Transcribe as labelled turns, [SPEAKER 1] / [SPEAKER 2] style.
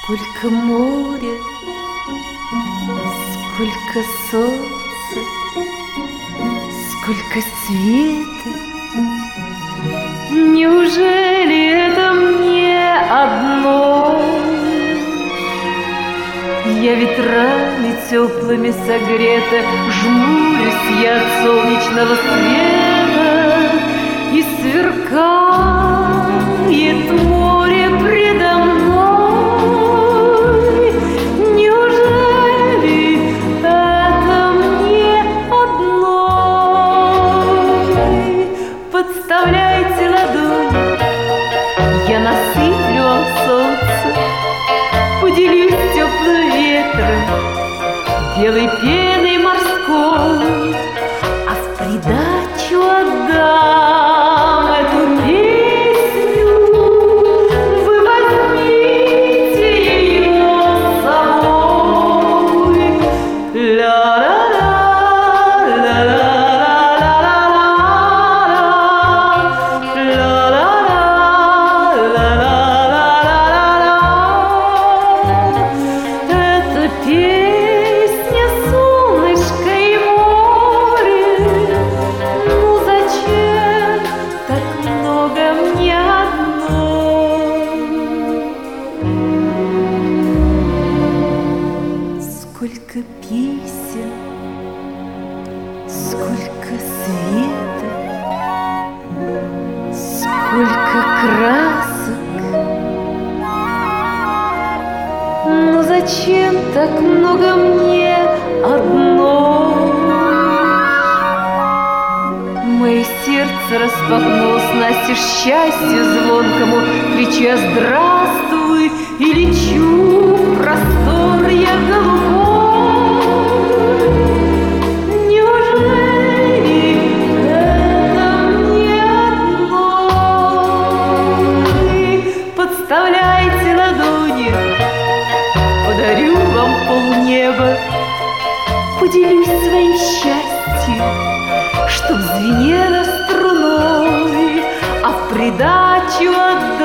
[SPEAKER 1] Сколько моря, сколько солнца, сколько света. Неужели это мне одно? Я ветрами теплыми согрета, жмурюсь я от солнечного света, и сверкает море предо мной. Неужели это мне одной? Подставляйте ладонь, я насыплю вам солнце, поделюсь теплым ветром, белой пеной морской, а в придачу отдам эту песню. Вы возьмите ее с собой. Ля-ля-ля, ля-ля-ля-ля-ля-ля, ля-ля-ля-ля-ля-ля. Это песня солнышка и море. Ну зачем так много мне одной? Сколько песен, сколько света, сколько красок. Но зачем так много мне одной? Мое сердце распахнулось настежь счастью звонкому, крича «Здравствуй!» и лечу в простор я голубой. Неужели это мне одной? Подставляйте ладони, подарю вам полнеба, поделюсь своим счастьем, чтоб звенело струной, а в придачу отдам